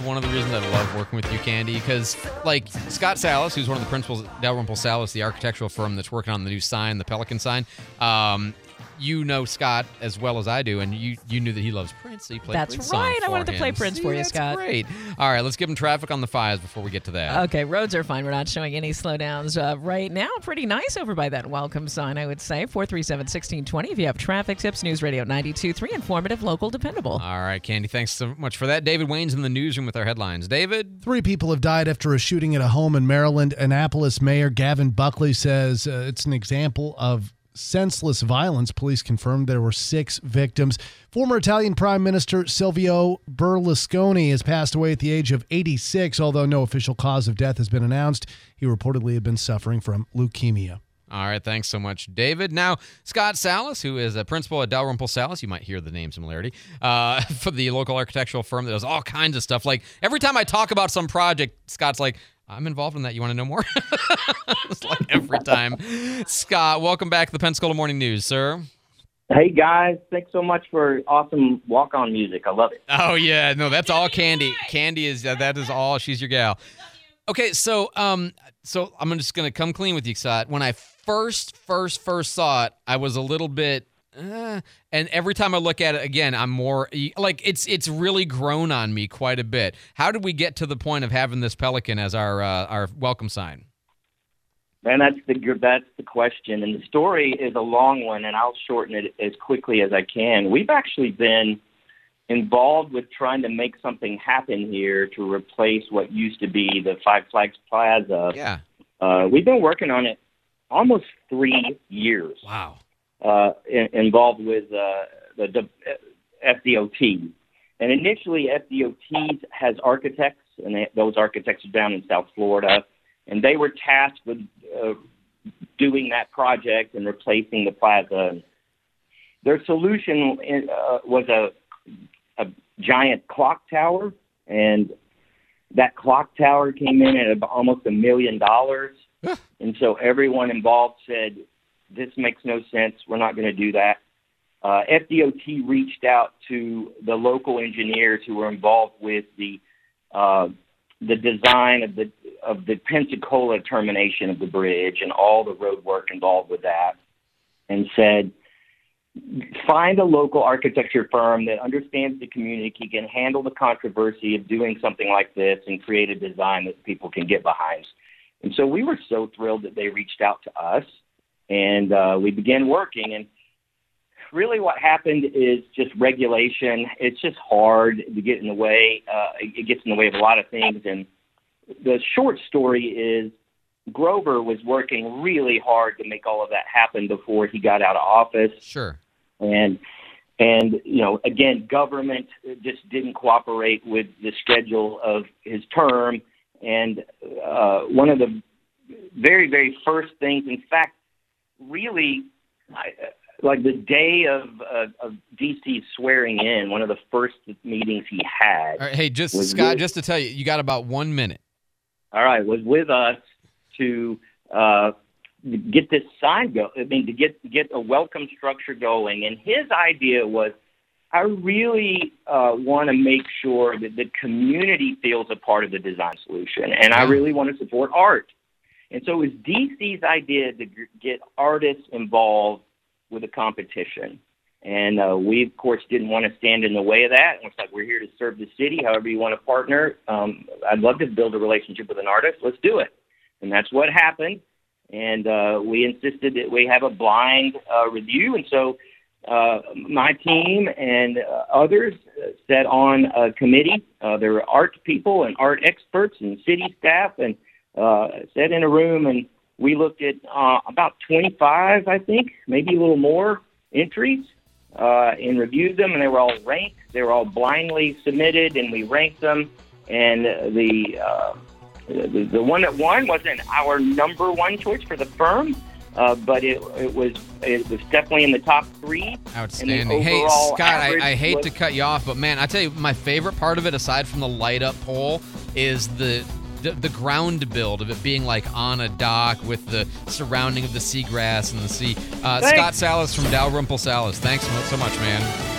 one of the reasons I love working with you, Candy, because, like, Scott Salas, who's one of the principals at Dalrymple Salas, the architectural firm that's working on the new sign, the Pelican sign, you know Scott as well as I do, and you knew that he loves Prince, so you played That's Prince right. song I wanted for to play him. Prince for you, That's Scott. Great. All right, let's give him traffic on the 5s before we get to that. Okay, roads are fine. We're not showing any slowdowns right now. Pretty nice over by that welcome sign, I would say. 437-1620 if you have traffic tips. News Radio 92.3, informative, local, dependable. All right, Candy, thanks so much for that. David Wayne's in the newsroom with our headlines. David? 3 people have died after a shooting at a home in Maryland. Annapolis Mayor Gavin Buckley says it's an example of senseless violence. Police confirmed there were 6 victims. Former Italian Prime Minister Silvio Berlusconi has passed away at the age of 86, although no official cause of death has been announced. He reportedly had been suffering from leukemia. All right, thanks so much, David. Now, Scott Salas, who is a principal at Dalrymple Salas, you might hear the name similarity, for the local architectural firm that does all kinds of stuff. Like, every time I talk about some project, Scott's like, I'm involved in that. You want to know more? It's like every time. Scott, welcome back to the Pensacola Morning News, sir. Hey, guys. Thanks so much for awesome walk-on music. I love it. Oh, yeah. No, that's all Candy. Candy is, that is all. She's your gal. Okay, so I'm just going to come clean with you, Scott. When I first saw it, I was a little bit, and every time I look at it again, I'm more, like, it's really grown on me quite a bit. How did we get to the point of having this pelican as our welcome sign? Man, that's the question, and the story is a long one, and I'll shorten it as quickly as I can. We've actually been involved with trying to make something happen here to replace what used to be the Five Flags Plaza. Yeah. We've been working on it almost 3 years. Wow. Involved with the FDOT. And initially, FDOT has architects, and those architects are down in South Florida, and they were tasked with doing that project and replacing the plaza. Their solution was a giant clock tower, and that clock tower came in at almost $1 million. And so everyone involved said, this makes no sense. We're not going to do that. FDOT reached out to the local engineers who were involved with the design of the Pensacola termination of the bridge and all the road work involved with that, and said, find a local architecture firm that understands the community, can handle the controversy of doing something like this, and create a design that people can get behind. And so we were so thrilled that they reached out to us, and we began working. And really what happened is just regulation. It's just hard to get in the way. It gets in the way of a lot of things. And the short story is Grover was working really hard to make all of that happen before he got out of office. Sure. And you know, again, government just didn't cooperate with the schedule of his term. And one of the very, very first things, in fact, really, like the day of DC's swearing in, one of the first meetings he had. All right, hey, Scott, just to tell you, you got about 1 minute. All right, was with us to get this sign go. I mean, to get a welcome structure going. And his idea was, I really want to make sure that the community feels a part of the design solution, and I really want to support art. And so it was DC's idea to get artists involved with a competition. And we, of course, didn't want to stand in the way of that. And it's like, we're here to serve the city, however you want to partner. I'd love to build a relationship with an artist. Let's do it. And that's what happened. And we insisted that we have a blind review. And so my team and others sat on a committee. There were art people and art experts and city staff, and sat in a room, and we looked at about 25, I think, maybe a little more entries, and reviewed them, and they were all ranked. They were all blindly submitted, and we ranked them. And the one that won wasn't our number one choice for the firm, but it was definitely in the top 3. Outstanding. Hey, Scott, I hate to cut you off, but man, I tell you, my favorite part of it, aside from the light up pole, is the ground build of it being like on a dock with the surrounding of the seagrass and the sea. Scott Salas from Dalrymple Salas. Thanks so much, man.